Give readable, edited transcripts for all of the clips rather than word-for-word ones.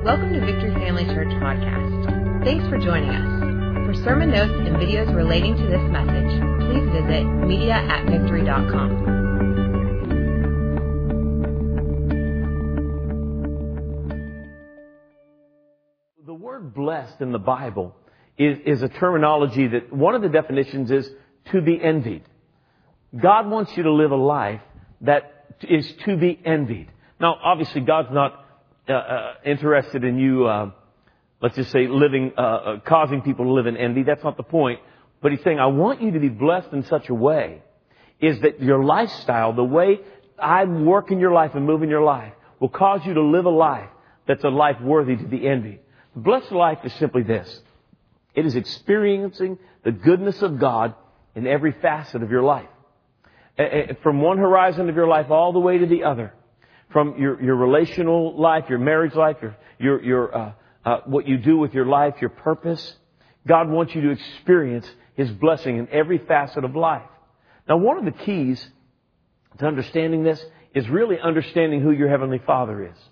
Welcome to Victory Family Church Podcast. Thanks for joining us. For sermon notes and videos relating to this message, please visit media@victory.com. The word blessed in the Bible is a terminology that one of the definitions is to be envied. God wants you to live a life that is to be envied. Now, obviously, God's not interested in you, let's just say, living, causing people to live in envy. That's not the point. But He's saying, I want you to be blessed in such a way is that your lifestyle, the way I work in your life and move in your life, will cause you to live a life that's a life worthy to be envied. The blessed life is simply this. It is experiencing the goodness of God in every facet of your life. From one horizon of your life all the way to the other. From your relational life, your marriage life, your what you do with your life, your purpose. God wants you to experience His blessing in every facet of life. Now, one of the keys to understanding this is really understanding who your Heavenly Father is.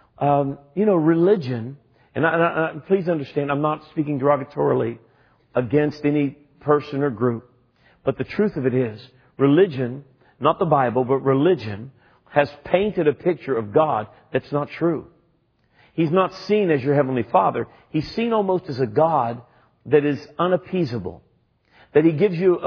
Religion, and please understand, I'm not speaking derogatorily against any person or group, but the truth of it is, religion, not the Bible, but religion, has painted a picture of God that's not true. He's not seen as your Heavenly Father. He's seen almost as a God that is unappeasable. That He gives you,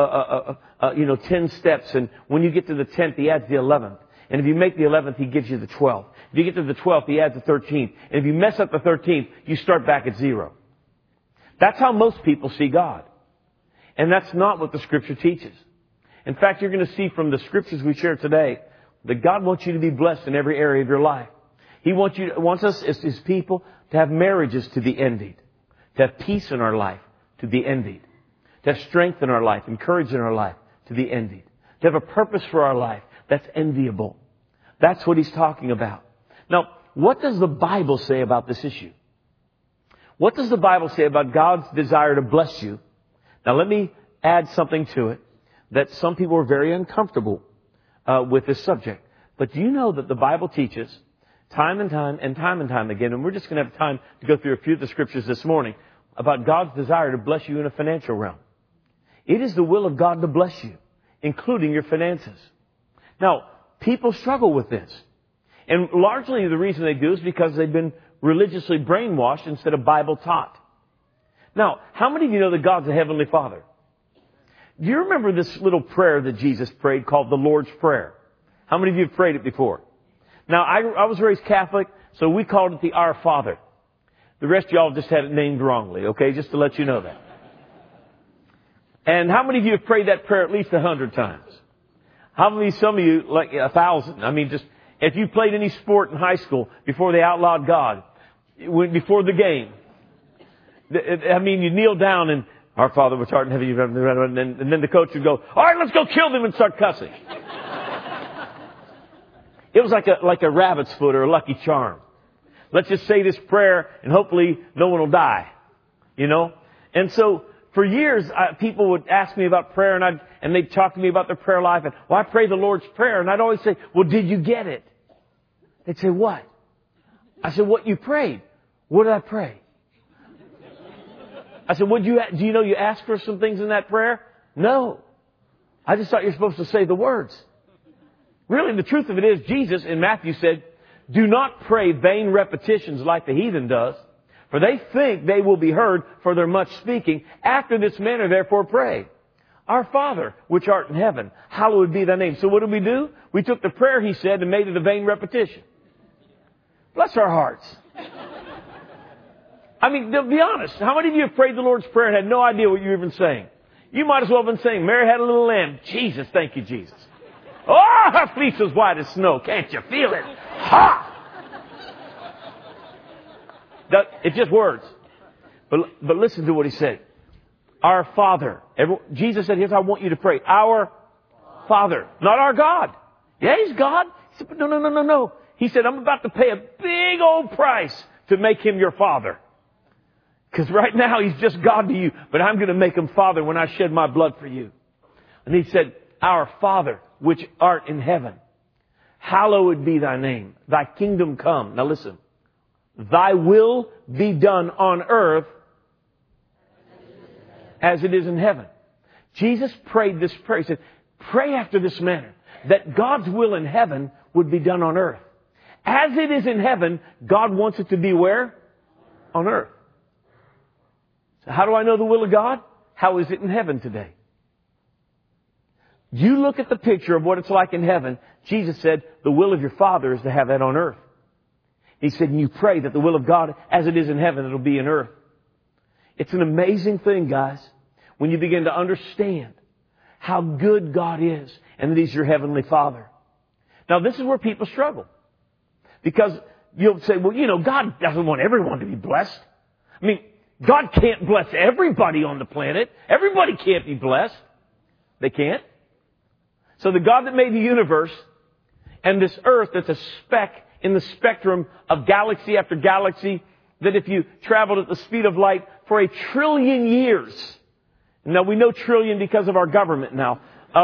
10 steps, and when you get to the 10th, He adds the 11th. And if you make the 11th, He gives you the 12th. If you get to the 12th, He adds the 13th. And if you mess up the 13th, you start back at 0. That's how most people see God. And that's not what the Scripture teaches. In fact, you're going to see from the Scriptures we share today that God wants you to be blessed in every area of your life. He wants us as His people to have marriages to be envied, to have peace in our life, to be envied, to have strength in our life and courage in our life, to be envied, to have a purpose for our life that's enviable. That's what He's talking about. Now, what does the Bible say about this issue? What does the Bible say about God's desire to bless you? Now, let me add something to it that some people are very uncomfortable with this subject. But do you know that the Bible teaches time and time again, and we're just going to have time to go through a few of the scriptures this morning, about God's desire to bless you in a financial realm. It is the will of God to bless you, including your finances. Now, people struggle with this. And largely the reason they do is because they've been religiously brainwashed instead of Bible taught. Now, how many of you know that God's a Heavenly Father? Do you remember this little prayer that Jesus prayed called the Lord's Prayer? How many of you have prayed it before? Now, I was raised Catholic, so we called it the Our Father. The rest of y'all just had it named wrongly, okay? Just to let you know that. And how many of you have prayed that prayer at least 100 times? How many, some of you, like 1,000? I mean, just, if you played any sport in high school before they outlawed God, before the game, you kneel down and, Our Father which art in heaven, and then the coach would go, all right, let's go kill them, and start cussing. It was like a rabbit's foot or a lucky charm. Let's just say this prayer and hopefully no one will die. And so for years, people would ask me about prayer and they'd talk to me about their prayer life. And, I pray the Lord's Prayer. And I'd always say, well, did you get it? They'd say, what? I said, what you prayed. What did I pray? I said, do you know you asked for some things in that prayer? No. I just thought you were supposed to say the words. Really, the truth of it is, Jesus in Matthew said, do not pray vain repetitions like the heathen does, for they think they will be heard for their much speaking. After this manner, therefore, pray. Our Father, which art in heaven, hallowed be thy name. So what did we do? We took the prayer, He said, and made it a vain repetition. Bless our hearts. To be honest, how many of you have prayed the Lord's Prayer and had no idea what you were even saying? You might as well have been saying, Mary had a little lamb. Jesus, thank you, Jesus. Oh, her fleece is white as snow. Can't you feel it? Ha! It's just words. But listen to what He said. Our Father. Jesus said, here's how I want you to pray. Our Father. Not our God. Yeah, He's God. He said, but no. He said, I'm about to pay a big old price to make Him your Father. Because right now He's just God to you, but I'm going to make Him Father when I shed my blood for you. And He said, Our Father, which art in heaven, hallowed be thy name. Thy kingdom come. Now listen. Thy will be done on earth as it is in heaven. Jesus prayed this prayer. He said, pray after this manner, that God's will in heaven would be done on earth. As it is in heaven, God wants it to be where? On earth. So how do I know the will of God? How is it in heaven today? You look at the picture of what it's like in heaven. Jesus said, the will of your Father is to have that on earth. He said, and you pray that the will of God, as it is in heaven, it'll be in earth. It's an amazing thing, guys, when you begin to understand how good God is and that He's your Heavenly Father. Now, this is where people struggle. Because you'll say, well, you know, God doesn't want everyone to be blessed. I mean, God can't bless everybody on the planet. Everybody can't be blessed. They can't. So the God that made the universe and this earth that's a speck in the spectrum of galaxy after galaxy, that if you traveled at the speed of light for 1 trillion years, now we know trillion because of our government now.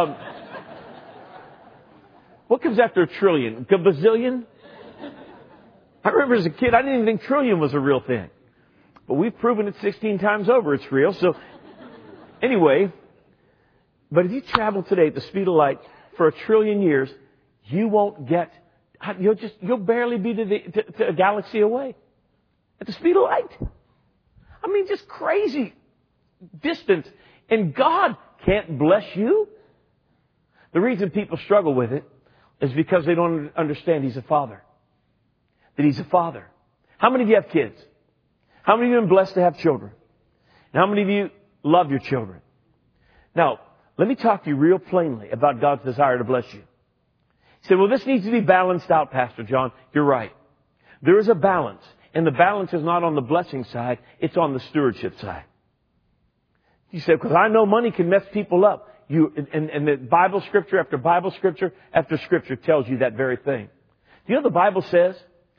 What comes after 1 trillion? A bazillion? I remember as a kid, I didn't even think trillion was a real thing. But we've proven it 16 times over it's real. So anyway, but if you travel today at the speed of light for 1 trillion years, you won't get, you'll barely be to a galaxy away at the speed of light. I mean, just crazy distance. And God can't bless you. The reason people struggle with it is because they don't understand He's a Father. That He's a Father. How many of you have kids? How many of you have been blessed to have children? And how many of you love your children? Now, let me talk to you real plainly about God's desire to bless you. You say, well, this needs to be balanced out, Pastor John. You're right. There is a balance. And the balance is not on the blessing side. It's on the stewardship side. You say, because I know money can mess people up. And the Bible scripture after Bible scripture after scripture tells you that very thing. Do you know the Bible says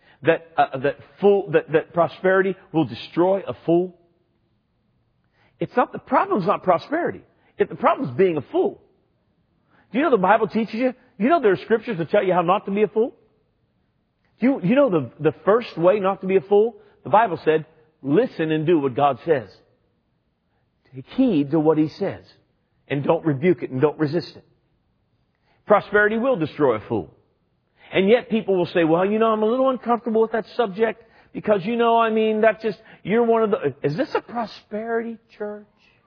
that prosperity will destroy a fool? It's not, the problem's not prosperity. The problem's being a fool. Do you know the Bible teaches you? You know there are scriptures that tell you how not to be a fool? You know the first way not to be a fool? The Bible said, listen and do what God says. Take heed to what He says. And don't rebuke it and don't resist it. Prosperity will destroy a fool. And yet people will say, well, you know, I'm a little uncomfortable with that subject because, you know, I mean, that's just, you're one of the, is this a prosperity church?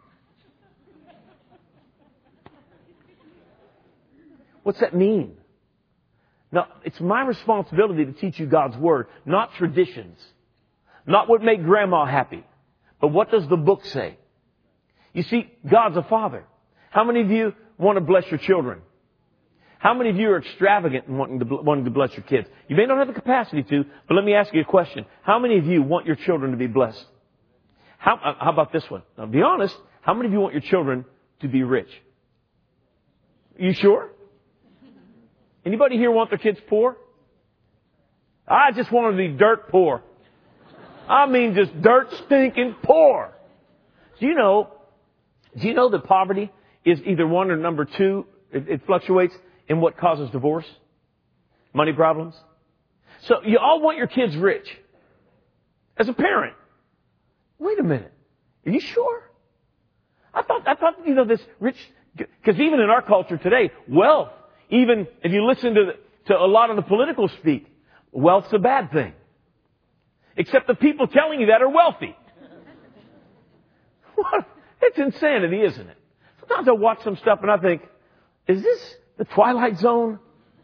What's that mean? Now, it's my responsibility to teach you God's Word, not traditions. Not what made Grandma happy. But what does the book say? You see, God's a Father. How many of you want to bless your children? How many of you are extravagant in wanting to bless your kids? You may not have the capacity to, but let me ask you a question. How many of you want your children to be blessed? How about this one? Now, be honest. How many of you want your children to be rich? You sure? Anybody here want their kids poor? I just want them to be dirt poor. I mean just dirt stinking poor. Do you know that poverty is either one or number two? It fluctuates in what causes divorce? Money problems? So you all want your kids rich. As a parent. Wait a minute. Are you sure? I thought, this rich, because even in our culture today, wealth, even if you listen to a lot of the political speak, wealth's a bad thing. Except the people telling you that are wealthy. What? It's insanity, isn't it? Sometimes I watch some stuff and I think, is this the Twilight Zone?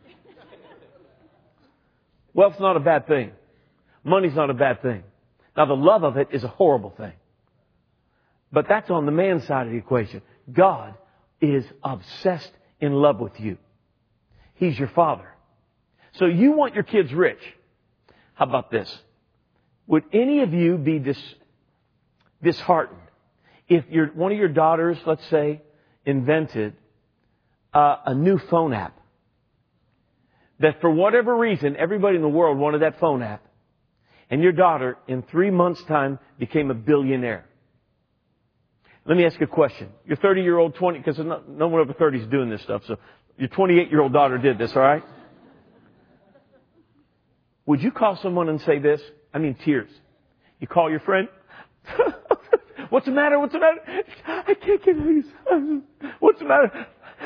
Wealth's not a bad thing. Money's not a bad thing. Now, the love of it is a horrible thing. But that's on the man's side of the equation. God is obsessed in love with you. He's your Father. So you want your kids rich. How about this? Would any of you be disheartened if one of your daughters, let's say, invented a new phone app? That for whatever reason, everybody in the world wanted that phone app. And your daughter, in 3 months' time, became a billionaire. Let me ask you a question. Your 30-year-old, because no one over 30 is doing this stuff, so your 28-year-old daughter did this, all right? Would you call someone and say this? I mean tears. You call your friend. What's the matter? What's the matter? I can't get these. What's the matter?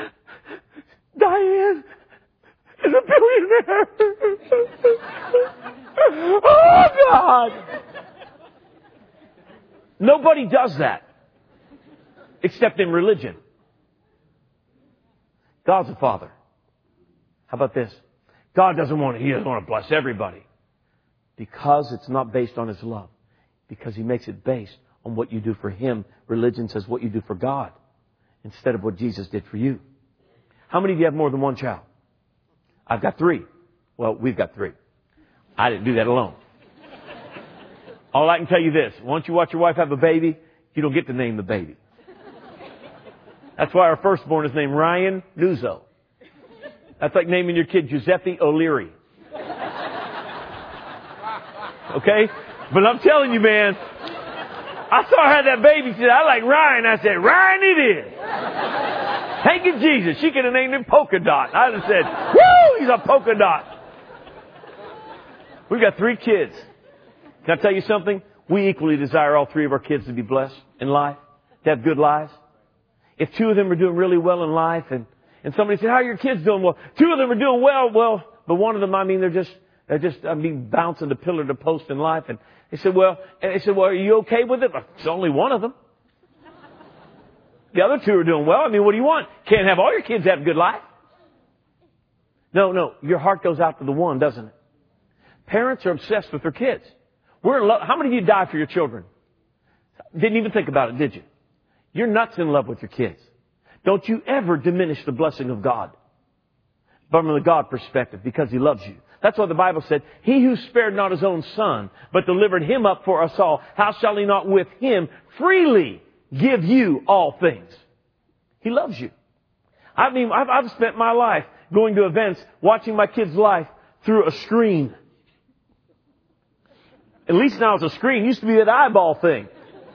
Diane is a billionaire. Oh, God. Nobody does that except in religion. God's a father. How about this? God doesn't want to, He doesn't want to bless everybody. Because it's not based on His love. Because He makes it based on what you do for Him. Religion says what you do for God instead of what Jesus did for you. How many of you have more than one child? I've got 3. Well, we've got 3. I didn't do that alone. All I can tell you this. Once you watch your wife have a baby, you don't get to name the baby. That's why our firstborn is named Ryan Nuzzo. That's like naming your kid Giuseppe O'Leary. Okay? But I'm telling you, man, I saw her have that baby. She said, I like Ryan. I said, Ryan it is. Thank you, Jesus. She could have named him Polka Dot. I'd have said, woo, he's a polka dot. We've got 3 kids. Can I tell you something? We equally desire all 3 of our kids to be blessed in life, to have good lives. If 2 of them are doing really well in life and somebody said, how are your kids doing? Well, 2 of them are doing well, but one of them, I mean, they're just bouncing to pillar to post in life. And they said, well, are you okay with it? It's only one of them. The other 2 are doing well. I mean, what do you want? Can't have all your kids have a good life. No, your heart goes out to the one, doesn't it? Parents are obsessed with their kids. We're in love. How many of you died for your children? Didn't even think about it, did you? You're nuts in love with your kids. Don't you ever diminish the blessing of God from the God perspective because He loves you. That's why the Bible said, He who spared not His own Son, but delivered Him up for us all, how shall He not with Him freely give you all things? He loves you. I mean, I've spent my life going to events, watching my kids' life through a screen. At least now it's a screen. It used to be that eyeball thing.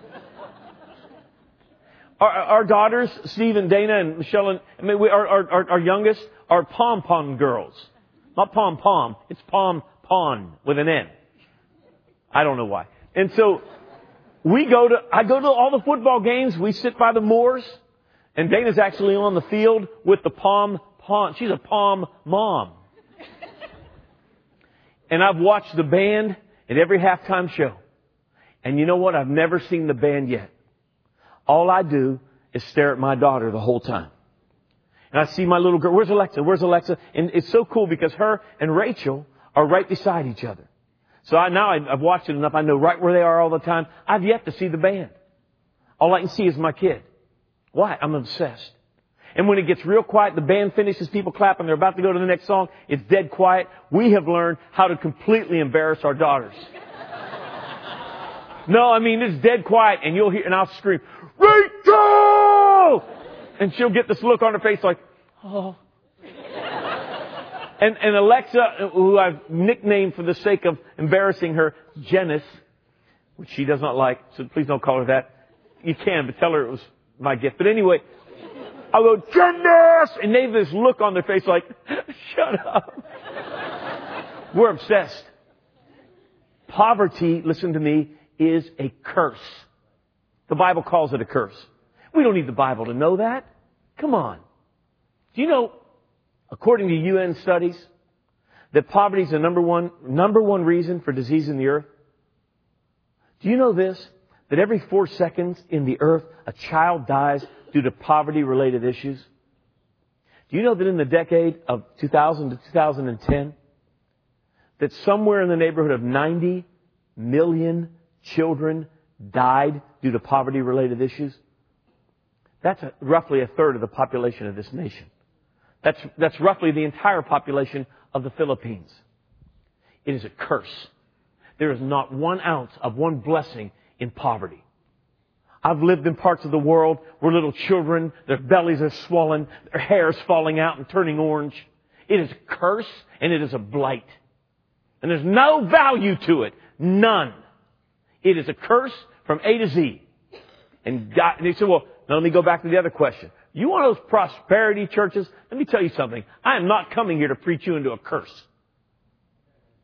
Our daughters, Steve and Dana and Michelle, our youngest, are pom-pom girls. Not pom-pom. It's pom-pon with an N. I don't know why. And so I go to all the football games. We sit by the moors. And Dana's actually on the field with the pom-pom. She's a pom mom. And I've watched the band at every halftime show. And you know what? I've never seen the band yet. All I do is stare at my daughter the whole time. And I see my little girl. Where's Alexa? Where's Alexa? And it's so cool because her and Rachel are right beside each other. So I've watched it enough. I know right where they are all the time. I've yet to see the band. All I can see is my kid. Why? I'm obsessed. And when it gets real quiet, the band finishes, people clap, and they're about to go to the next song. It's dead quiet. We have learned how to completely embarrass our daughters. No, I mean, it's dead quiet, and you'll hear, and I'll scream, Rachel! And she'll get this look on her face like, oh. And Alexa, who I've nicknamed for the sake of embarrassing her, Janice, which she does not like, so please don't call her that. You can, but tell her it was my gift. But anyway, I'll go, Janice! And they have this look on their face like, shut up. We're obsessed. Poverty, listen to me, is a curse. The Bible calls it a curse. We don't need the Bible to know that. Come on. Do you know, according to UN studies, that poverty is the number one reason for disease in the earth? Do you know this? That every 4 seconds in the earth, a child dies due to poverty-related issues? Do you know that in the decade of 2000 to 2010, that somewhere in the neighborhood of 90 million children died due to poverty-related issues? That's roughly a third of the population of this nation. That's roughly the entire population of the Philippines. It is a curse. There is not 1 ounce of one blessing in poverty. I've lived in parts of the world where little children, their bellies are swollen, their hair is falling out and turning orange. It is a curse and it is a blight. And there's no value to it. None. It is a curse from A to Z. And he said, well, now let me go back to the other question. You want those prosperity churches? Let me tell you something. I am not coming here to preach you into a curse.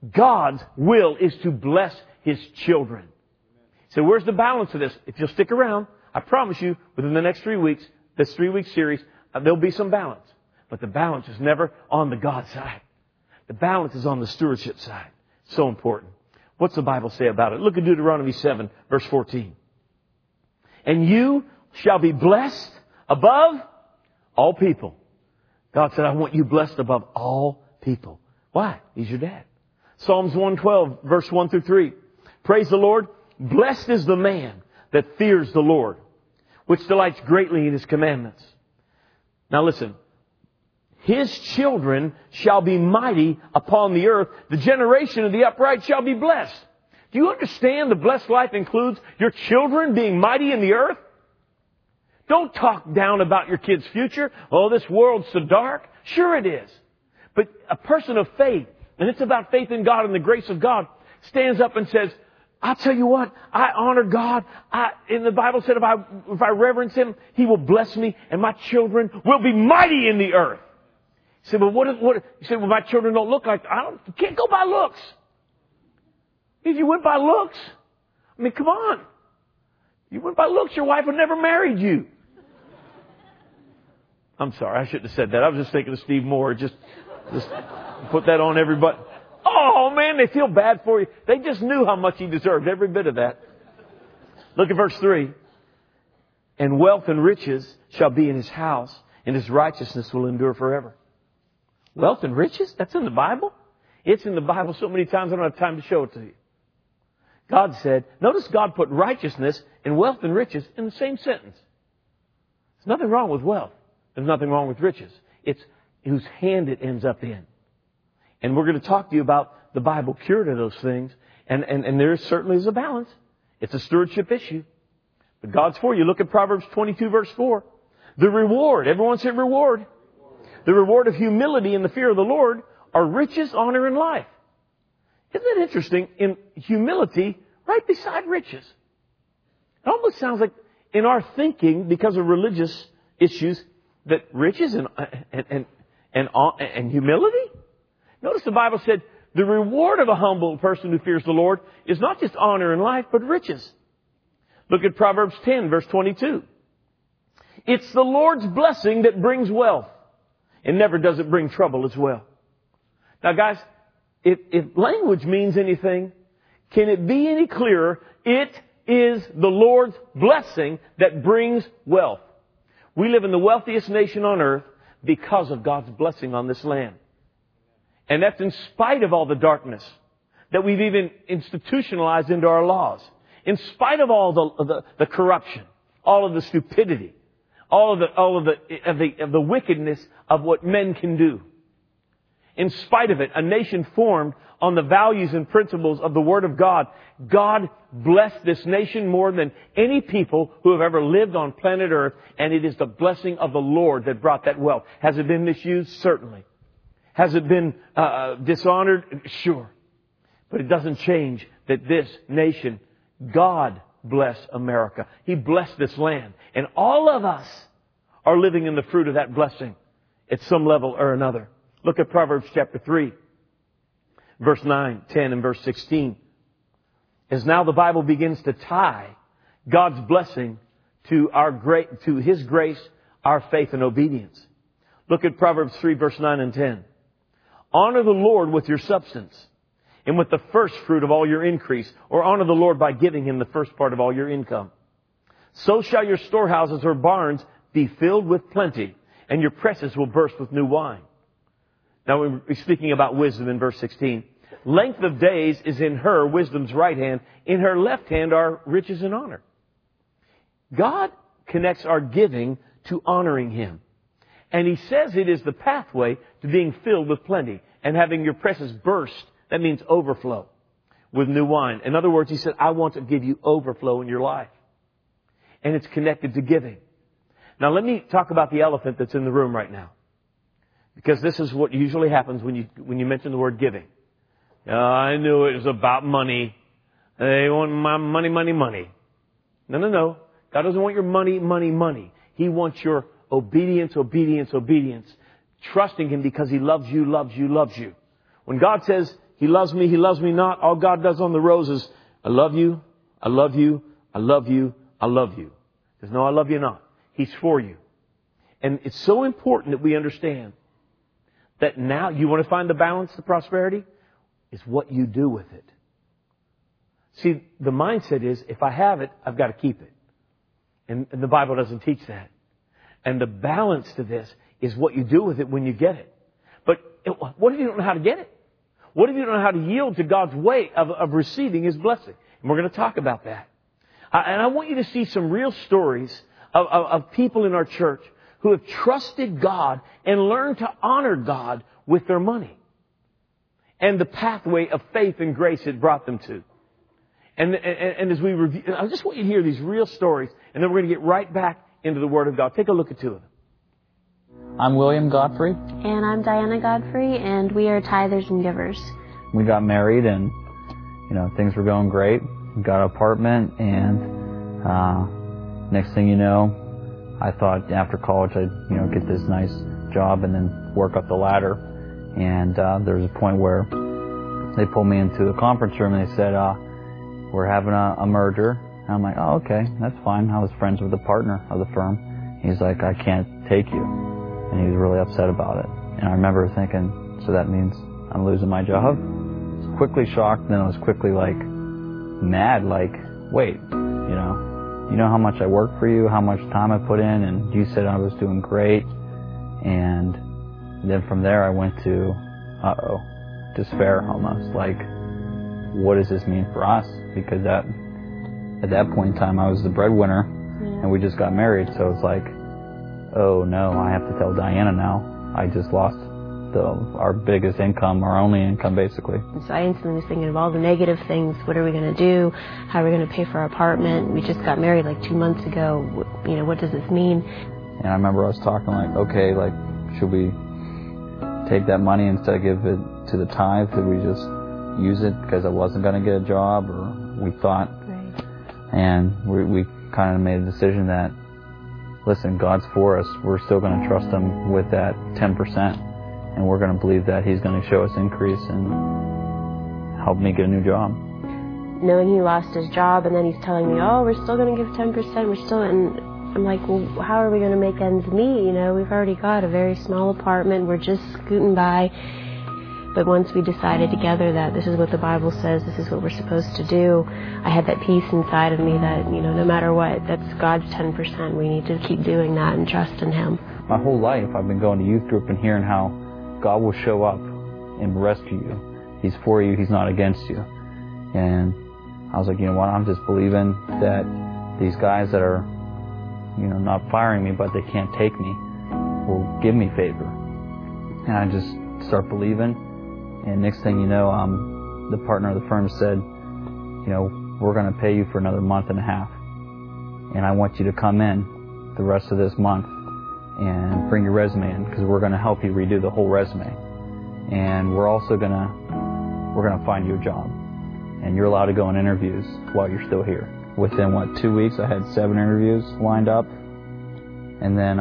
God's will is to bless His children. So where's the balance of this? If you'll stick around, I promise you, within the next 3 weeks, this 3-week series, there'll be some balance. But the balance is never on the God side. The balance is on the stewardship side. So important. What's the Bible say about it? Look at Deuteronomy 7, verse 14. And you shall be blessed above all people. God said, I want you blessed above all people. Why? He's your dad. Psalms 112, verse 1 through 3. Praise the Lord. Blessed is the man that fears the Lord, which delights greatly in His commandments. Now listen. His children shall be mighty upon the earth. The generation of the upright shall be blessed. Do you understand the blessed life includes your children being mighty in the earth? Don't talk down about your kid's future. Oh, this world's so dark. Sure it is. But a person of faith, and it's about faith in God and the grace of God, stands up and says, I'll tell you what, I honor God. And the Bible said if I reverence Him, He will bless me and my children will be mighty in the earth. You say, well, what? You say, well, my children don't look like, you can't go by looks. If you went by looks, I mean, come on. You went by looks, your wife would never married you. I'm sorry, I shouldn't have said that. I was just thinking of Steve Moore. Just put that on everybody. Oh, man, they feel bad for you. They just knew how much he deserved, every bit of that. Look at verse 3. And wealth and riches shall be in his house, and his righteousness will endure forever. Wealth and riches? That's in the Bible? It's in the Bible so many times I don't have time to show it to you. God said, notice God put righteousness and wealth and riches in the same sentence. There's nothing wrong with wealth. There's nothing wrong with riches. It's whose hand it ends up in. And we're going to talk to you about the Bible cure to those things. And there certainly is a balance. It's a stewardship issue. But God's for you. Look at Proverbs 22, verse 4. The reward. Everyone say reward. The reward of humility and the fear of the Lord are riches, honor, and life. Isn't that interesting? In humility, right beside riches. It almost sounds like in our thinking, because of religious issues, that riches and humility? Notice the Bible said, the reward of a humble person who fears the Lord is not just honor and life, but riches. Look at Proverbs 10, verse 22. It's the Lord's blessing that brings wealth, and never does it bring trouble as well. Now, guys, if language means anything, can it be any clearer? It is the Lord's blessing that brings wealth. We live in the wealthiest nation on earth because of God's blessing on this land. And that's in spite of all the darkness that we've even institutionalized into our laws. In spite of all the corruption, all of the stupidity, all of the wickedness of what men can do. In spite of it, a nation formed on the values and principles of the Word of God. God blessed this nation more than any people who have ever lived on planet Earth, and it is the blessing of the Lord that brought that wealth. Has it been misused? Certainly. Has it been dishonored? Sure. But it doesn't change that this nation, God bless America. He blessed this land. And all of us are living in the fruit of that blessing at some level or another. Look at Proverbs chapter 3, verse 9, 10, and verse 16. As now the Bible begins to tie God's blessing to His grace, our faith, and obedience. Look at Proverbs 3, verse 9 and 10. Honor the Lord with your substance and with the first fruit of all your increase, or honor the Lord by giving Him the first part of all your income. So shall your storehouses or barns be filled with plenty, and your presses will burst with new wine. Now we're speaking about wisdom in verse 16. Length of days is in her, wisdom's right hand. In her left hand are riches and honor. God connects our giving to honoring Him. And He says it is the pathway to being filled with plenty and having your presses burst. That means overflow with new wine. In other words, He said, I want to give you overflow in your life. And it's connected to giving. Now let me talk about the elephant that's in the room right now. Because this is what usually happens when you mention the word giving. I knew it was about money. They want my money, money, money. No. God doesn't want your money, money, money. He wants your obedience, obedience, obedience. Trusting Him because He loves you, loves you, loves you. When God says, He loves me not. All God does on the rose is, I love you, I love you, I love you, I love you. There's no I love you not. He's for you. And it's so important that we understand that now you want to find the balance to prosperity? Is what you do with it. See, the mindset is, if I have it, I've got to keep it. And the Bible doesn't teach that. And the balance to this is what you do with it when you get it. But what if you don't know how to get it? What if you don't know how to yield to God's way of receiving His blessing? And we're going to talk about that. And I want you to see some real stories of people in our church who have trusted God and learned to honor God with their money. And the pathway of faith and grace it brought them to. And as we review, I just want you to hear these real stories, and then we're going to get right back into the Word of God. Take a look at two of them. I'm William Godfrey. And I'm Diana Godfrey, and we are tithers and givers. We got married, and things were going great. We got an apartment, and next thing you know, I thought after college I'd get this nice job and then work up the ladder. And there was a point where they pulled me into the conference room and they said, we're having a merger. And I'm like, oh, okay, that's fine. I was friends with the partner of the firm. He's like, I can't take you. And he was really upset about it. And I remember thinking, so that means I'm losing my job? I was quickly shocked, then I was quickly mad, wait, you know how much I worked for you, how much time I put in, and you said I was doing great. And then from there I went to, despair almost, what does this mean for us? Because at that point in time I was the breadwinner, and we just got married, so it's oh no, I have to tell Diana now. I just lost our biggest income, our only income basically. So I instantly was thinking of all the negative things. What are we going to do? How are we going to pay for our apartment? We just got married 2 months ago. What does this mean? And I remember I was talking okay, should we take that money instead of give it to the tithe? Could we just use it because I wasn't going to get a job, or we thought. Right. And we kind of made a decision that, listen, God's for us. We're still going to trust Him with that 10%. And we're going to believe that He's going to show us increase and help me get a new job. Knowing he lost his job, and then he's telling me, oh, we're still going to give 10%. And I'm like, well, how are we going to make ends meet? We've already got a very small apartment. We're just scooting by. But once we decided together that this is what the Bible says, this is what we're supposed to do, I had that peace inside of me that, no matter what, that's God's 10%. We need to keep doing that and trust in Him. My whole life I've been going to youth group and hearing how God will show up and rescue you. He's for you. He's not against you. And I was like, you know what? I'm just believing that these guys that are, not firing me, but they can't take me, will give me favor. And I just start believing. And next thing you know, the partner of the firm said, we're going to pay you for another month and a half. And I want you to come in the rest of this month and bring your resume in, because we're going to help you redo the whole resume. And we're also going to find you a job. And you're allowed to go on interviews while you're still here. Within, 2 weeks, I had 7 interviews lined up. And then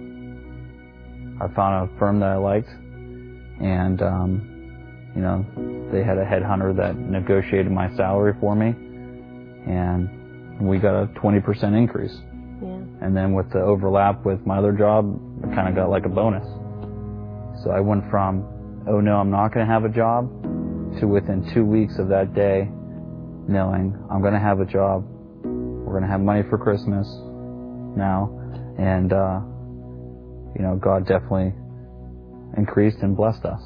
I found a firm that I liked. And, they had a headhunter that negotiated my salary for me. And we got a 20% increase. Yeah. And then with the overlap with my other job, I kind of got a bonus. So I went from, oh no, I'm not going to have a job, to within 2 weeks of that day, knowing I'm going to have a job. We're going to have money for Christmas now. And, God definitely increased and blessed us.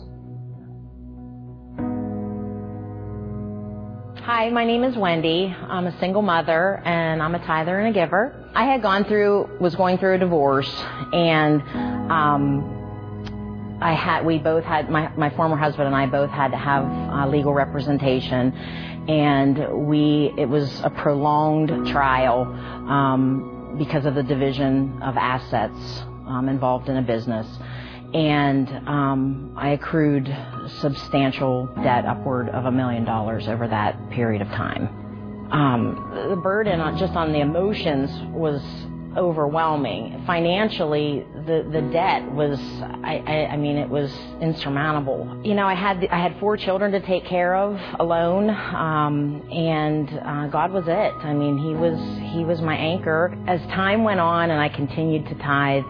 Hi, my name is Wendy. I'm a single mother, and I'm a tither and a giver. I had was going through a divorce, and we both had, my former husband and I both had to have legal representation, and it was a prolonged trial because of the division of assets involved in a business. And I accrued substantial debt, upward of $1 million over that period of time. The burden just on the emotions was overwhelming. Financially, the debt was, I mean, it was insurmountable. You know, I had 4 children to take care of alone, and God was it. I mean, He was my anchor. As time went on and I continued to tithe,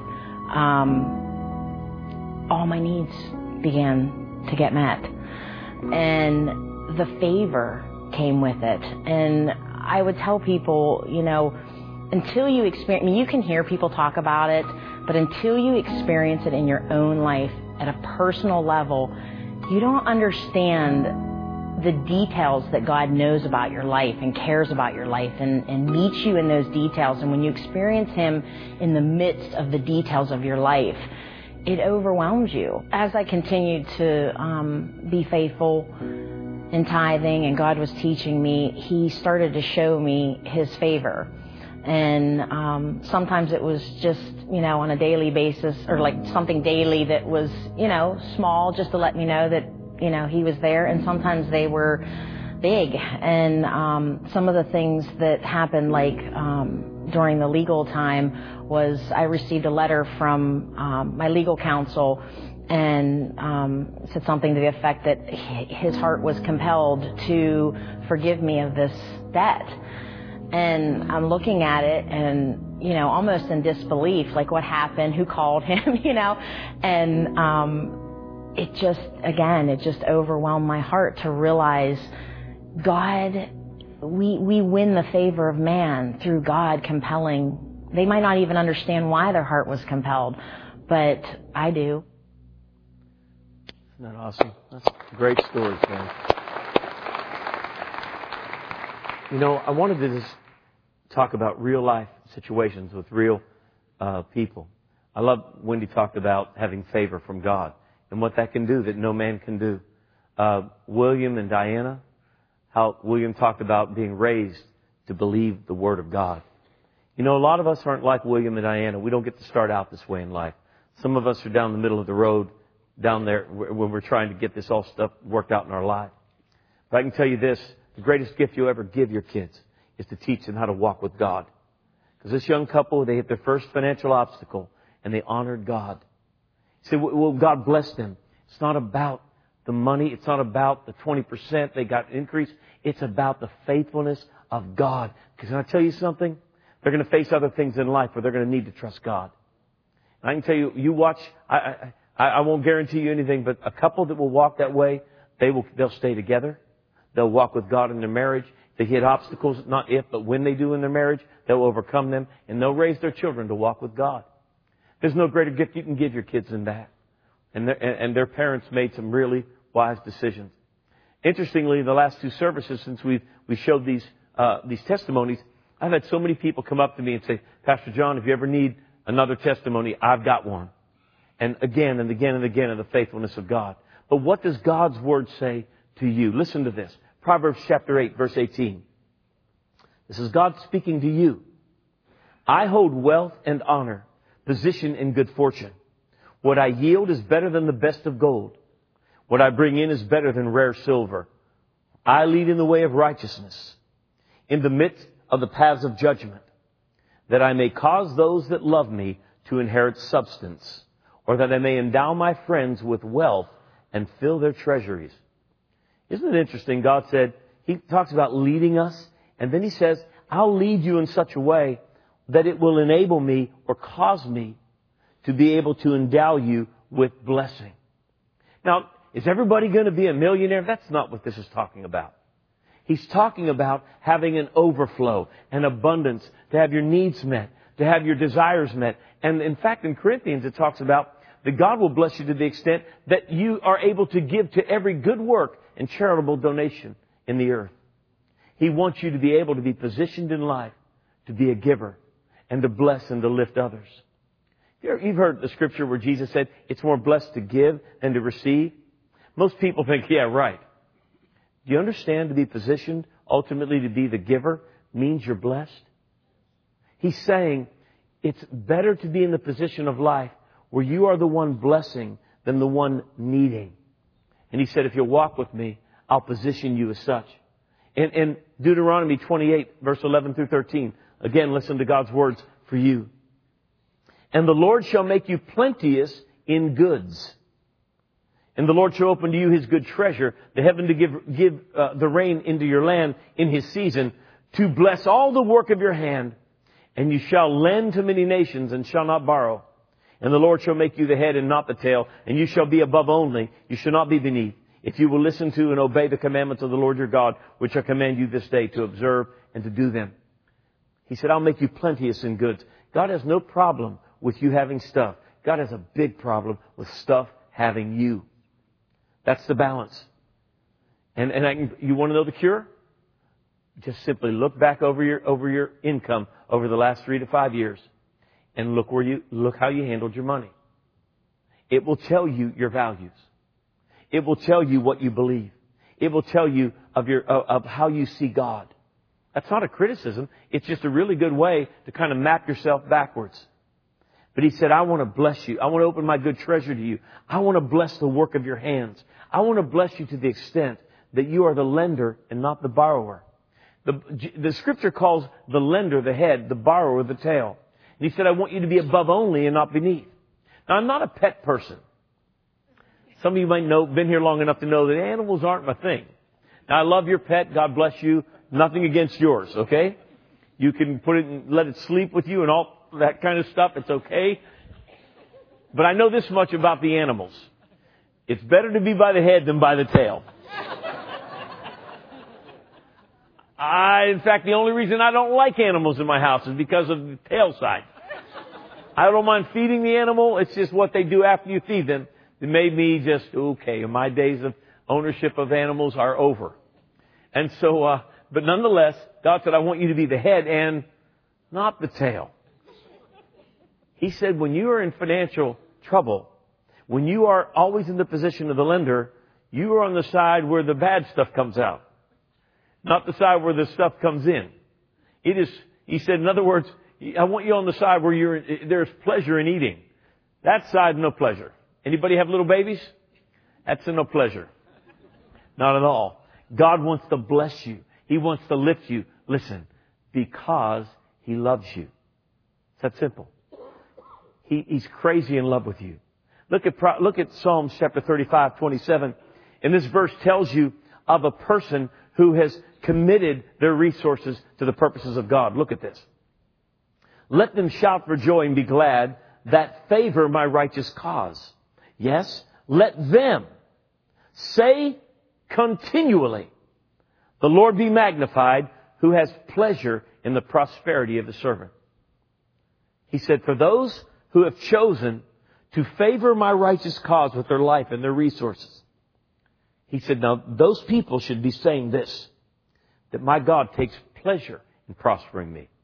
all my needs began to get met. And the favor came with it. And I would tell people, you know, until you experience, I mean, you can hear people talk about it, but until you experience it in your own life at a personal level, you don't understand the details that God knows about your life and cares about your life and meets you in those details. And when you experience Him in the midst of the details of your life, it overwhelms you. As I continued to be faithful in tithing and God was teaching me, He started to show me His favor. And sometimes it was just, you know, on a daily basis, or like something daily that was, you know, small, just to let me know that, you know, He was there. And sometimes they were big. And some of the things that happened, like during the legal time, was I received a letter from my legal counsel, and said something to the effect that his heart was compelled to forgive me of this debt. And I'm looking at it and, you know, almost in disbelief, like what happened, who called him, you know, and it just overwhelmed my heart to realize God, we win the favor of man through God compelling. They might not even understand why their heart was compelled, but I do. Isn't that awesome? That's a great story, man. You know, I wanted to just talk about real life situations with real people. I love Wendy talked about having favor from God and what that can do that no man can do. William and Diana, how William talked about being raised to believe the Word of God. You know, a lot of us aren't like William and Diana. We don't get to start out this way in life. Some of us are down the middle of the road, down there when we're trying to get this all stuff worked out in our life. But I can tell you this, the greatest gift you'll ever give your kids is to teach them how to walk with God. Because this young couple, they hit their first financial obstacle and they honored God. You say, well, God bless them. It's not about the money. It's not about the 20% they got increase. It's about the faithfulness of God. Because can I tell you something? They're going to face other things in life where they're going to need to trust God. And I can tell you, you watch, I won't guarantee you anything, but a couple that will walk that way, they'll stay together. They'll walk with God in their marriage. They hit obstacles, not if, but when they do in their marriage, they'll overcome them, and they'll raise their children to walk with God. There's no greater gift you can give your kids than that. And their parents made some really wise decisions. Interestingly, in the last 2 services, since we showed these testimonies, I've had so many people come up to me and say, Pastor John, if you ever need another testimony, I've got one. And again and again and again of the faithfulness of God. But what does God's Word say to you? Listen to this. Proverbs chapter 8, verse 18. This is God speaking to you. I hold wealth and honor, position and good fortune. What I yield is better than the best of gold. What I bring in is better than rare silver. I lead in the way of righteousness, in the midst of the paths of judgment, that I may cause those that love me to inherit substance, or that I may endow my friends with wealth and fill their treasuries. Isn't it interesting? God said, He talks about leading us, and then He says, I'll lead you in such a way that it will enable me or cause me to be able to endow you with blessing. Now, is everybody going to be a millionaire? That's not what this is talking about. He's talking about having an overflow, an abundance, to have your needs met, to have your desires met. And in fact, in Corinthians, it talks about that God will bless you to the extent that you are able to give to every good work and charitable donation in the earth. He wants you to be able to be positioned in life to be a giver and to bless and to lift others. You've heard the scripture where Jesus said, it's more blessed to give than to receive. Most people think, yeah, right. Do you understand to be positioned ultimately to be the giver means you're blessed? He's saying it's better to be in the position of life where you are the one blessing than the one needing. And He said, if you'll walk with me, I'll position you as such. In Deuteronomy 28, verse 11 through 13, again, listen to God's words for you. And the Lord shall make you plenteous in goods. And the Lord shall open to you His good treasure, the heaven to give the rain into your land in His season, to bless all the work of your hand. And you shall lend to many nations and shall not borrow. And the Lord shall make you the head and not the tail. And you shall be above only. You shall not be beneath. If you will listen to and obey the commandments of the Lord your God, which I command you this day to observe and to do them. He said, I'll make you plenteous in goods. God has no problem with you having stuff. God has a big problem with stuff having you. That's the balance. And you want to know the cure? Just simply look back over your income over the last 3 to 5 years and look how you handled your money. It will tell you your values. It will tell you what you believe. It will tell you of how you see God. That's not a criticism. It's just a really good way to kind of map yourself backwards. But He said, I want to bless you. I want to open my good treasure to you. I want to bless the work of your hands. I want to bless you to the extent that you are the lender and not the borrower. The Scripture calls the lender the head, the borrower the tail. And He said, I want you to be above only and not beneath. Now, I'm not a pet person. Some of you might know, been here long enough to know that animals aren't my thing. Now, I love your pet. God bless you. Nothing against yours, okay? You can put it and let it sleep with you and all that kind of stuff. It's okay. But I know this much about the animals. It's better to be by the head than by the tail. In fact, the only reason I don't like animals in my house is because of the tail side. I don't mind feeding the animal. It's just what they do after you feed them. It made me just, okay, my days of ownership of animals are over. And so, but nonetheless, God said, I want you to be the head and not the tail. He said, when you are in financial trouble, when you are always in the position of the lender, you are on the side where the bad stuff comes out, not the side where the stuff comes in. It is, he said, in other words, I want you on the side where there's pleasure in eating. That side, no pleasure. Anybody have little babies? That's a no pleasure. Not at all. God wants to bless you. He wants to lift you. Listen, because He loves you. It's that simple. He's crazy in love with you. Look at Psalms chapter 35:27. And this verse tells you of a person who has committed their resources to the purposes of God. Look at this. Let them shout for joy and be glad that favor my righteous cause. Yes, let them say continually, the Lord be magnified, who has pleasure in the prosperity of the servant. He said, for those who have chosen to favor my righteous cause with their life and their resources. He said, now those people should be saying this, that my God takes pleasure in prospering me.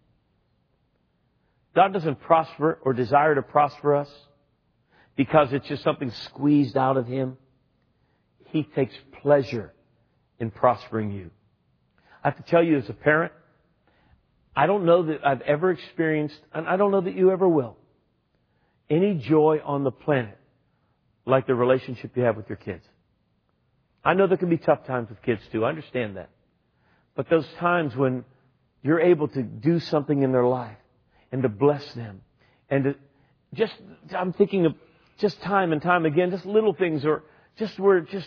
God doesn't prosper or desire to prosper us because it's just something squeezed out of Him. He takes pleasure in prospering you. I have to tell you as a parent, I don't know that I've ever experienced, and I don't know that you ever will, any joy on the planet like the relationship you have with your kids. I know there can be tough times with kids too. I understand that. But those times when you're able to do something in their life and to bless them and to just, I'm thinking of just time and time again, just little things or just where it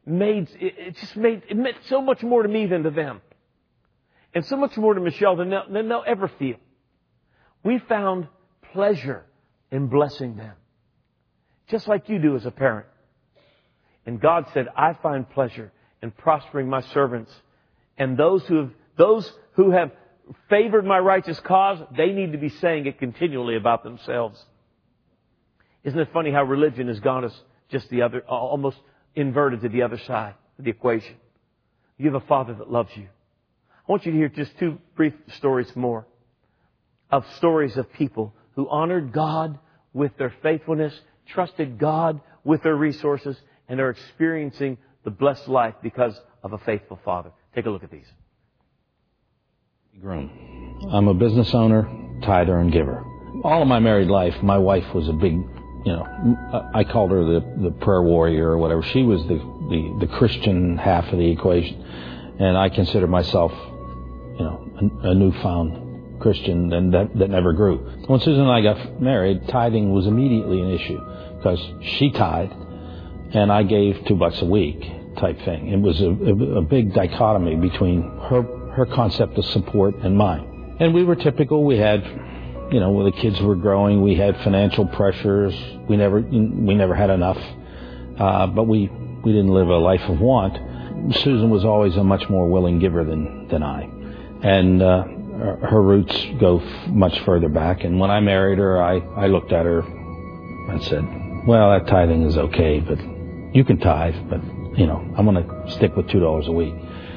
meant so much more to me than to them. And so much more to Michelle than they'll ever feel. We found pleasure in blessing them. Just like you do as a parent. And God said, I find pleasure in prospering my servants. And those who have favored my righteous cause, they need to be saying it continually about themselves. Isn't it funny how religion has gone us just the other, almost inverted to the other side of the equation? You have a Father that loves you. I want you to hear just 2 brief stories more of stories of people who honored God with their faithfulness, trusted God with their resources, and are experiencing the blessed life because of a faithful Father. Take a look at these. I'm a business owner, tither, and giver. All of my married life, my wife was a big, I called her the prayer warrior or whatever. She was the Christian half of the equation. And I consider myself, a newfound Christian and that never grew. When Susan and I got married, tithing was immediately an issue because she tithed and I gave $2 a week type thing. It was a big dichotomy between her concept of support and mine. And we were typical. We had, when the kids were growing, we had financial pressures. We never had enough, but we didn't live a life of want. Susan was always a much more willing giver than I, and her roots go much further back. And when I married her, I looked at her and said, well, that tithing is okay, but you can tithe, but I'm going to stick with $2 a week.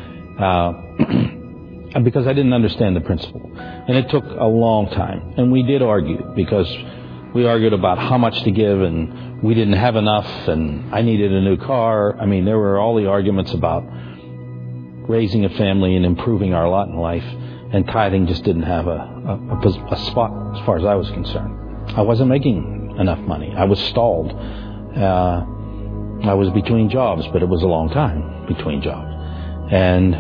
Because I didn't understand the principle. And it took a long time. And we did argue, because we argued about how much to give, and we didn't have enough, and I needed a new car. I mean, there were all the arguments about raising a family and improving our lot in life, and tithing just didn't have a spot as far as I was concerned. I wasn't making enough money. I was stalled. I was between jobs, but it was a long time between jobs. And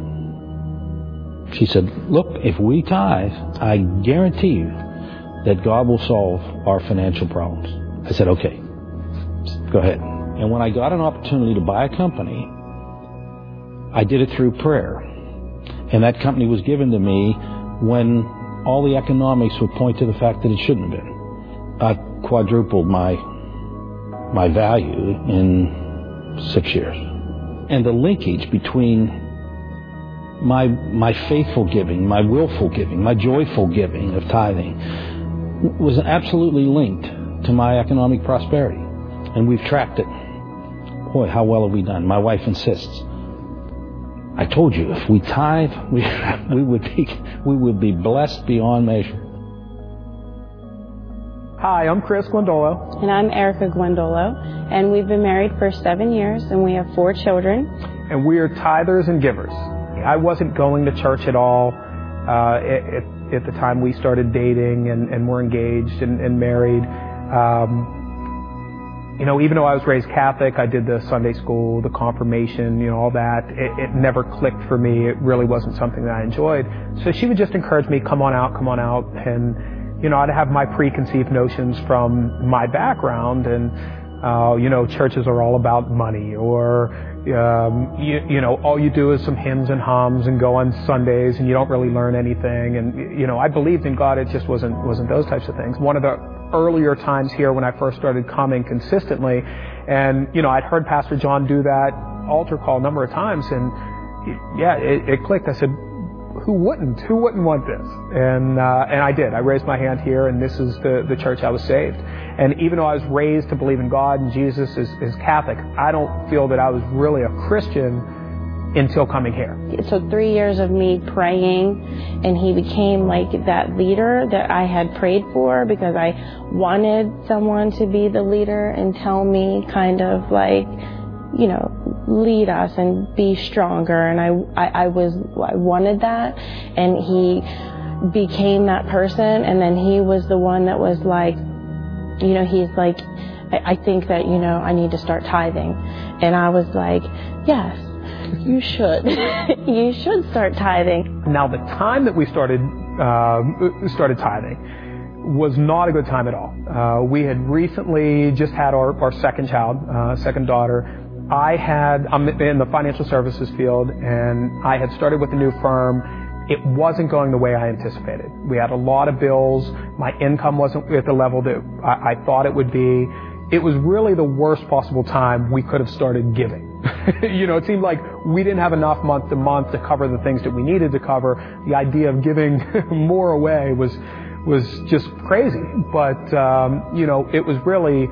she said, look, if we tithe, I guarantee you that God will solve our financial problems. I said, okay, go ahead. And when I got an opportunity to buy a company, I did it through prayer. And that company was given to me when all the economics would point to the fact that it shouldn't have been. I quadrupled my value in 6 years. And the linkage between my faithful giving, my willful giving, my joyful giving of tithing was absolutely linked to my economic prosperity. And we've tracked it. Boy, how well have we done? My wife insists. I told you, if we tithe, we would be blessed beyond measure. Hi, I'm Chris Guandolo. And I'm Erica Guandolo. And we've been married for 7 years, and we have 4 children. And we are tithers and givers. I wasn't going to church at all at the time we started dating and were engaged and married. Even though I was raised Catholic, I did the Sunday school, the confirmation, all that. It never clicked for me. It really wasn't something that I enjoyed. So she would just encourage me, come on out. And, I'd have my preconceived notions from my background. And, churches are all about money, or, all you do is some hymns and hums and go on Sundays and you don't really learn anything. And, I believed in God. It just wasn't those types of things. One of the earlier times here when I first started coming consistently, and, I'd heard Pastor John do that altar call a number of times, and it clicked. I said, who wouldn't want this? And I did. I raised my hand here, and this is the church I was saved. And even though I was raised to believe in God and Jesus as Catholic, I don't feel that I was really a Christian until coming here. It took 3 years of me praying, and he became like that leader that I had prayed for, because I wanted someone to be the leader and tell me kind of like, lead us and be stronger. And I wanted that, and he became that person. And then he was the one that was like, he's like, I think that, I need to start tithing. And I was like, yes, you should. You should start tithing. Now, the time that we started tithing was not a good time at all. We had recently just had our second child, second daughter. I'm in the financial services field, and I had started with a new firm. It wasn't going the way I anticipated. We had a lot of bills. My income wasn't at the level that I thought it would be. It was really the worst possible time we could have started giving. It seemed like we didn't have enough month to month to cover the things that we needed to cover. The idea of giving more away was just crazy. But, it was really,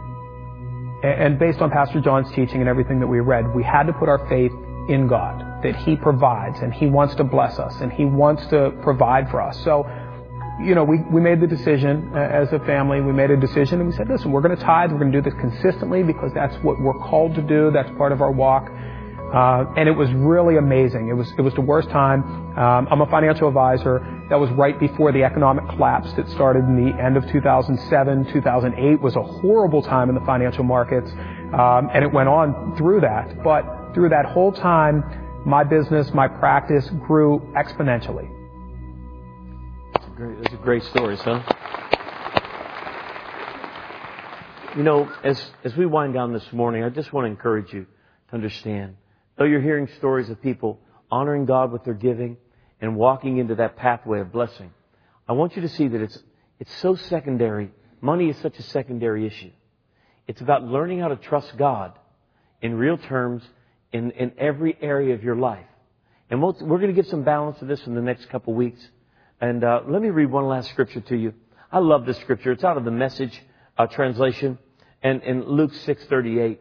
and based on Pastor John's teaching and everything that we read, we had to put our faith in God, that He provides, and He wants to bless us, and He wants to provide for us. So, we made the decision as a family. We made a decision, and we said, listen, we're going to tithe. We're going to do this consistently because that's what we're called to do. That's part of our walk. And it was really amazing. It was the worst time. I'm a financial advisor. That was right before the economic collapse that started in the end of 2007. 2008 was a horrible time in the financial markets. And it went on through that. But through that whole time, my business, my practice grew exponentially. That's a great story, son. You know, as we wind down this morning, I just want to encourage you to understand, though you're hearing stories of people honoring God with their giving and walking into that pathway of blessing, I want you to see that it's so secondary. Money is such a secondary issue. It's about learning how to trust God in real terms in every area of your life. And we're going to get some balance to this in the next couple of weeks. And let me read one last scripture to you. I love this scripture. It's out of the Message translation. And in Luke 6:38,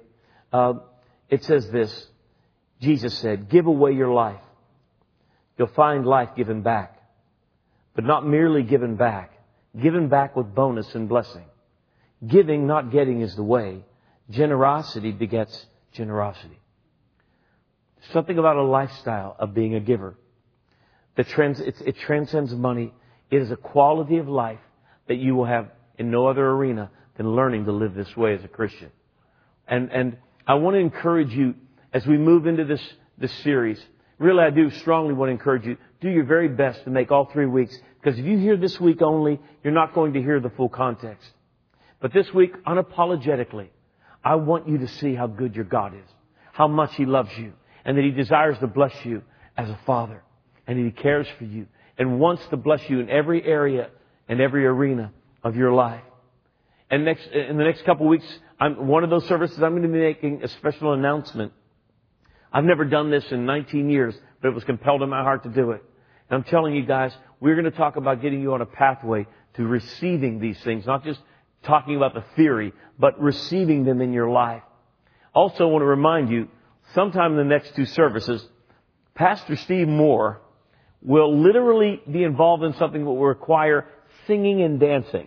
it says this. Jesus said, "Give away your life. You'll find life given back. But not merely given back with bonus and blessing. Giving, not getting, is the way. Generosity begets generosity." Something about a lifestyle of being a giver. It transcends money. It is a quality of life that you will have in no other arena than learning to live this way as a Christian. And I want to encourage you as we move into this series. Really, I do strongly want to encourage you, do your very best to make all 3 weeks. Because if you hear this week only, you're not going to hear the full context. But this week, unapologetically, I want you to see how good your God is. How much He loves you. And that He desires to bless you as a Father. And that He cares for you. And wants to bless you in every area and every arena of your life. And in the next couple of weeks, one of those services, I'm going to be making a special announcement. I've never done this in 19 years, but it was compelled in my heart to do it. And I'm telling you guys, we're going to talk about getting you on a pathway to receiving these things. Not just talking about the theory, but receiving them in your life. Also, I want to remind you, sometime in the next 2 services, Pastor Steve Moore will literally be involved in something that will require singing and dancing.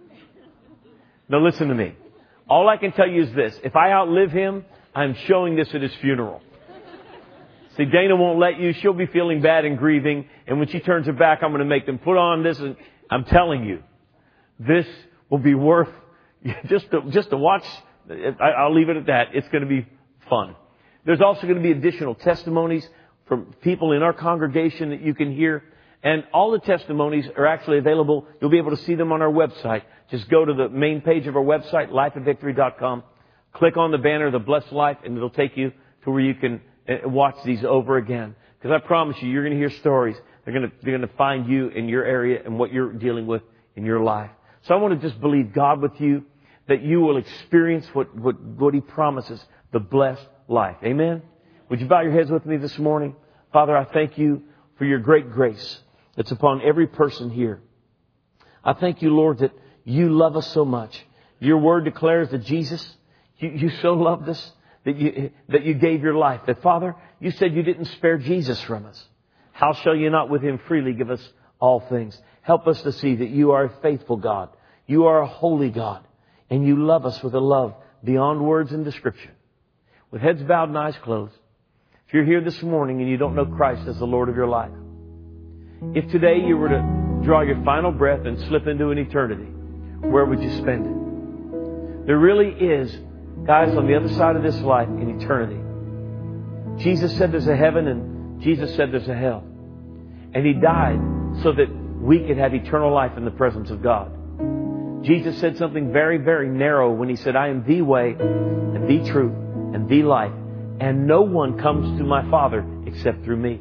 Now listen to me. All I can tell you is this. If I outlive him, I'm showing this at his funeral. See, Dana won't let you. She'll be feeling bad and grieving. And when she turns her back, I'm going to make them put on this. And I'm telling you, this will be worth just to watch. I'll leave it at that. It's going to be fun. There's also going to be additional testimonies from people in our congregation that you can hear. And all the testimonies are actually available. You'll be able to see them on our website. Just go to the main page of our website, lifeatvictory.com. Click on the banner, The Blessed Life, and it'll take you to where you can watch these over again. Because I promise you, you're going to hear stories. They're going to find you in your area and what you're dealing with in your life. So I want to just believe God with you that you will experience what He promises, the blessed life. Amen? Would you bow your heads with me this morning? Father, I thank you for your great grace that's upon every person here. I thank you, Lord, that you love us so much. Your word declares that Jesus, you so loved us that you gave your life. That, Father, you said you didn't spare Jesus from us. How shall you not with Him freely give us all things? Help us to see that you are a faithful God. You are a holy God. And you love us with a love beyond words and description. With heads bowed and eyes closed. If you're here this morning and you don't know Christ as the Lord of your life, if today you were to draw your final breath and slip into an eternity, where would you spend it? There really is, guys, on the other side of this life, in eternity. Jesus said there's a heaven and Jesus said there's a hell. And He died so that we could have eternal life in the presence of God. Jesus said something very, very narrow when He said, I am the way and the truth and the life. And no one comes to my Father except through me.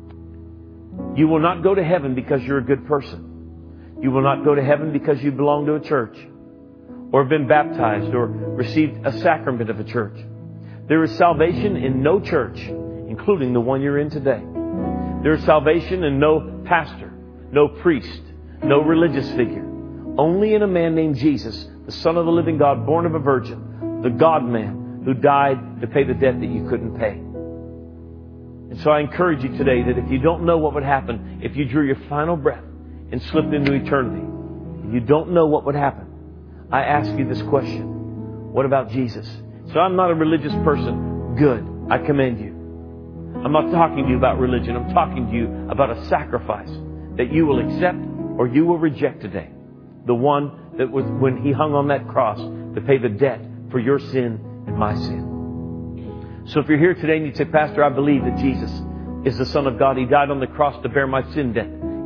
You will not go to heaven because you're a good person. You will not go to heaven because you belong to a church or have been baptized or received a sacrament of a church. There is salvation in no church, including the one you're in today. There is salvation in no pastor, no priest, no religious figure. Only in a man named Jesus, the Son of the living God, born of a virgin, the God-man who died to pay the debt that you couldn't pay. And so I encourage you today that if you don't know what would happen if you drew your final breath and slipped into eternity, and you don't know what would happen, I ask you this question. What about Jesus? So I'm not a religious person. Good. I commend you. I'm not talking to you about religion. I'm talking to you about a sacrifice that you will accept or you will reject today. The one that was when He hung on that cross to pay the debt for your sin and my sin. So if you're here today and you say, Pastor, I believe that Jesus is the Son of God. He died on the cross to bear my sin debt.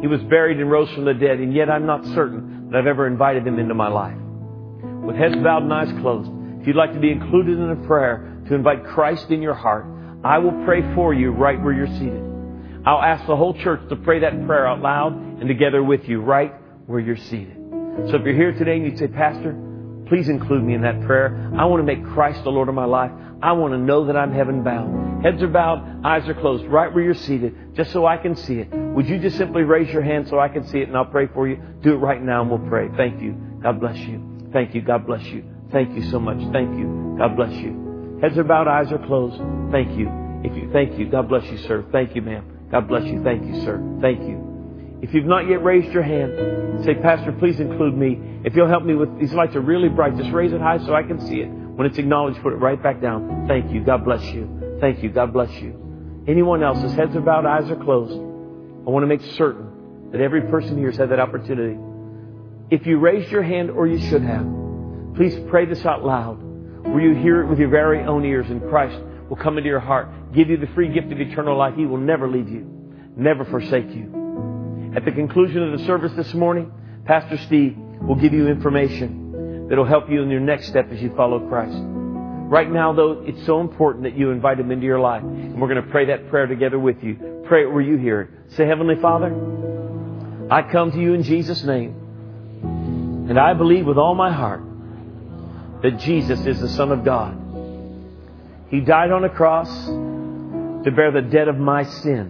He was buried and rose from the dead, and yet I'm not certain that I've ever invited Him into my life. With heads bowed and eyes closed, if you'd like to be included in a prayer to invite Christ in your heart, I will pray for you right where you're seated. I'll ask the whole church to pray that prayer out loud and together with you right where you're seated. So if you're here today and you say, Pastor, please include me in that prayer. I want to make Christ the Lord of my life. I want to know that I'm heaven bound. Heads are bowed, eyes are closed, right where you're seated, just so I can see it. Would you just simply raise your hand so I can see it, and I'll pray for you? Do it right now and we'll pray. Thank you. God bless you. Thank you. God bless you. Thank you so much. Thank you. God bless you. Heads are bowed, eyes are closed. Thank you. Thank you. God bless you, sir. Thank you, ma'am. God bless you. Thank you, sir. Thank you. If you've not yet raised your hand, say, Pastor, please include me. If you'll help me with these lights are really bright, just raise it high so I can see it. When it's acknowledged, put it right back down. Thank you. God bless you. Thank you. God bless you. Anyone else, as heads are bowed, eyes are closed, I want to make certain that every person here has had that opportunity. If you raised your hand, or you should have, please pray this out loud, where you hear it with your very own ears, and Christ will come into your heart, give you the free gift of eternal life. He will never leave you, never forsake you. At the conclusion of the service this morning, Pastor Steve will give you information that will help you in your next step as you follow Christ. Right now, though, it's so important that you invite Him into your life. And we're going to pray that prayer together with you. Pray it where you hear it. Say, Heavenly Father, I come to you in Jesus' name. And I believe with all my heart that Jesus is the Son of God. He died on a cross to bear the debt of my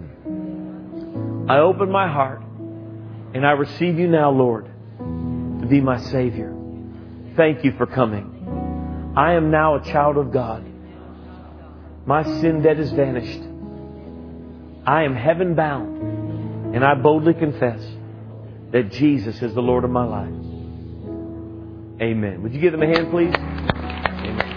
sin. I open my heart and I receive you now, Lord, to be my Savior. Thank you for coming. I am now a child of God. My sin debt is vanished. I am heaven bound, and I boldly confess that Jesus is the Lord of my life. Amen. Would you give them a hand, please? Amen.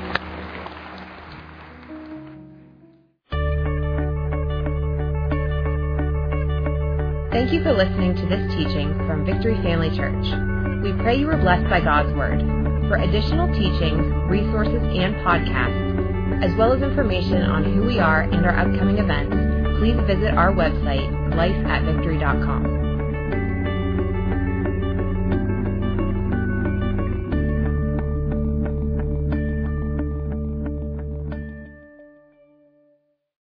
Thank you for listening to this teaching from Victory Family Church. We pray you were blessed by God's Word. For additional teachings, resources, and podcasts, as well as information on who we are and our upcoming events, please visit our website, lifeatvictory.com.